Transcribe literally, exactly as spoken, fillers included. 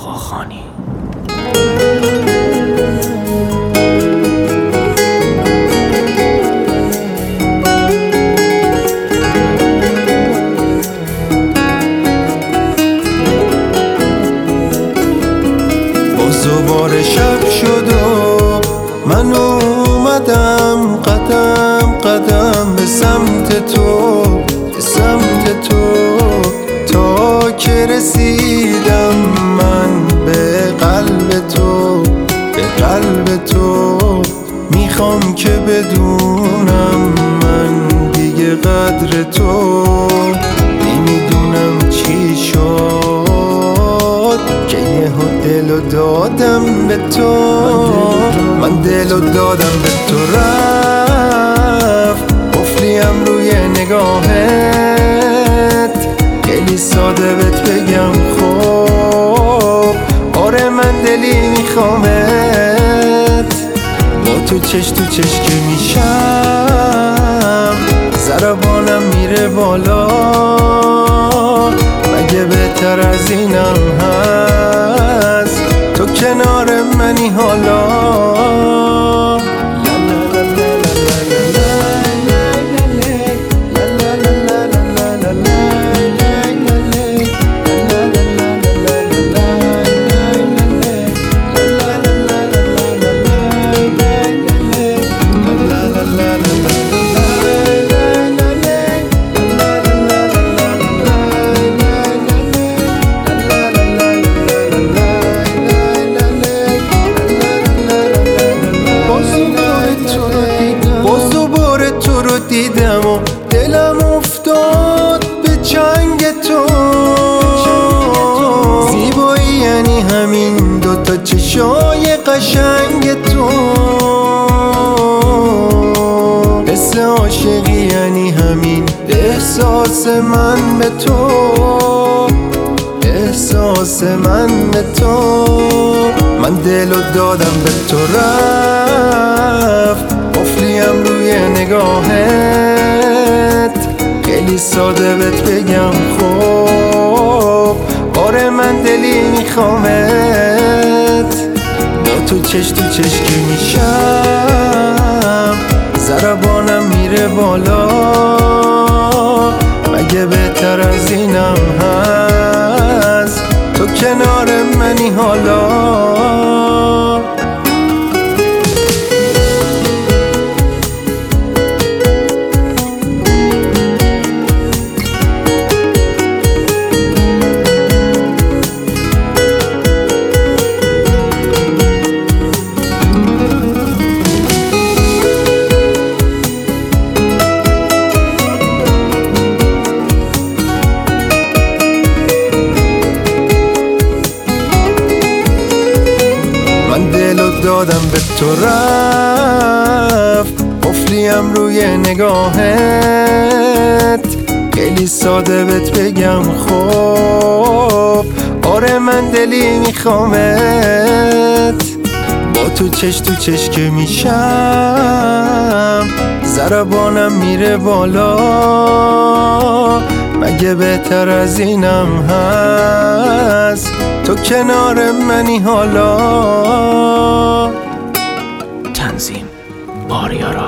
آقاخانی. دوباره شب شد و من اومدم قدم قدم به سمت تو، به سمت تو، تا که رسیدم من به قلب تو، به قلب تو. میخوام که بدونم من دیگه قدر تو، نمیدونم چی شد که یهو دلو دادم به تو، من دلو دادم به تو. رفت قفلیم روی نگاهت، خیلی ساده بهت بگم خب آره من دلی میخوامت. با تو چش تو چش که میشم ضربانم میره بالا، مگه بهتر از اینم هست تو کنار منی حالا. دیدم و دلم افتاد به چنگ تو، زیبایی یعنی همین دوتا چشای قشنگ تو، حس عاشقی یعنی همین احساس من به تو، احساس من به تو. من دلو دادم به تو، رفت قفلیم روی نگاهت، خیلی ساده بهت بگم خب آره من دلی میخوامت. با تو چش تو چش که میشم ضربانم میره بالا، مگه بهتر از اینم هست تو کنار منی حالا. من دلو دادم به تو، رفت قفلیم روی نگاهت، خیلی ساده بهت بگم خب آره من دلی میخوامت. با تو چش تو چش که میشم ضربانم میره بالا، مگه بهتر از اینم هست تو کنار منی حالا. تنظیم آریارا.